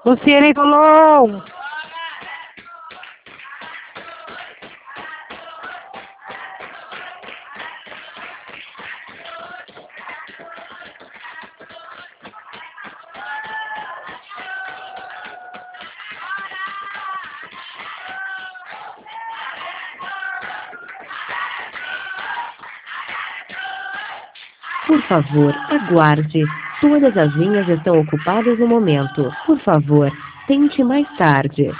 Luciene Tolon! Por favor, aguarde. Todas as linhas estão ocupadas no momento. Por favor, tente mais tarde.